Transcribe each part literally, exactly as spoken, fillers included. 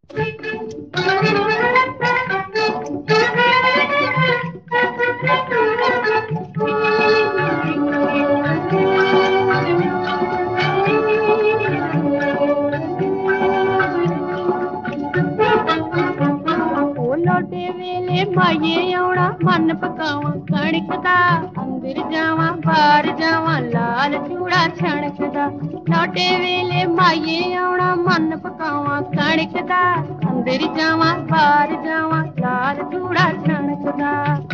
लोटे वेले माये आउणा मन पकावा कणक दा अंदर जावा बाहर जावा लाल चूड़ा छणक दा। लोटे वेले माये आउणा मन पकावा कणक दा अंदर जावा बाहर जावा लाल चूड़ा छणक दा।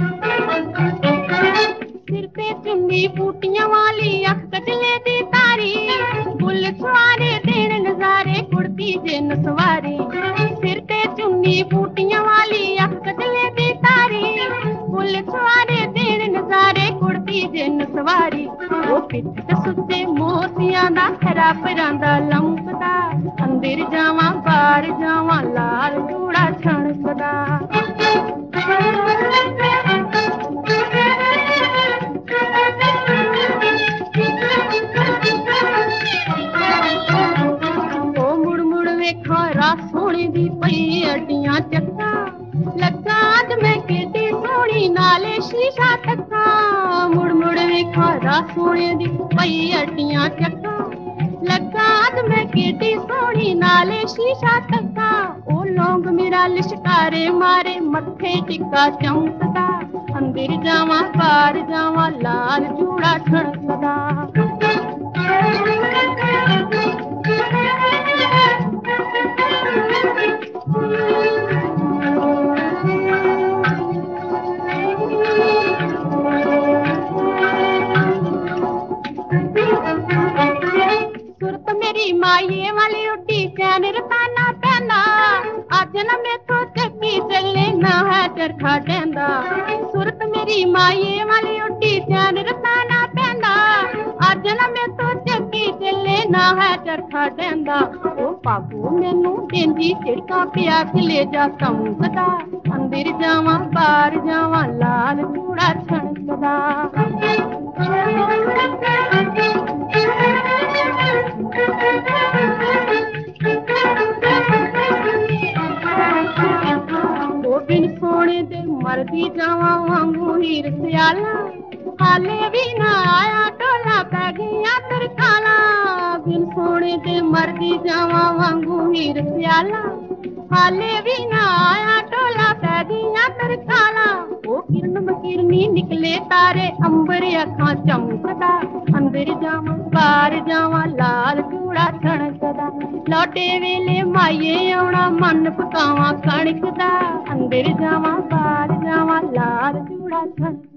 सिर ते चुन्नी बूटियां वाली अख कजले दी तारी बुल छुआरे देण नजारे कुड़ती जिन सवारी। सिर ते चुन्नी बूटियां वाली अख कजले दी तारी बुल छुआरे देण नजारे कुड़ती जिन सवारी। ओ पिठ ते सुते मोतियां दा खरा परांदा लमकदा अंदर जावा बाहर जावा लाल चूड़ा छणकदा। सोने दी पई अड्डियां चक्का लक्का अज मैं केटी सोनी नाले शीशा तक्का। मुड़ मुड़ वेखा रा सोने दी पई अड्डियां चक्का लक्का अज मैं केटी सोनी नाले शीशा तक्का। ओ लोग मेरा लिशकारे मारे मत्थे टिक्का चमकदा अंदर जावा बाहर जावा लाल चूड़ा छणकदा। मेरी माये वाली उड्डी चैन रताना पैना अज न मेथों चक्की चलने ना है चरखा टहंदा। सूरत मेरी माये वाली उड्डी चैन रताना पैना अज न मेथों चक्की चलने ना है चरखा टहंदा। ओ बाबू मैनू देंदी चिड़का पिया ले जा चमकदा अंदर जावा बाहर जावा लाल चूड़ा छणकदा। बिन सोने दे मरदी जावा वांगू हीर सियाला हाले भी ना आया टोला पै गया तरकाला। बिन सोने दे मरदी जावा वांगू हीर सियाला हाले भी ना आया टोला पै गया तरकाला। ओ किरण मकिरनी निकले तारे अंबर अखां चमकदा अंदर जावा बाहर जावा लाल चूड़ा छणकदा। लौटे वेले माये आउणा मन पकावा कणक दा अंदर जावा बाहर जावा लाल चूड़ा छणकदा।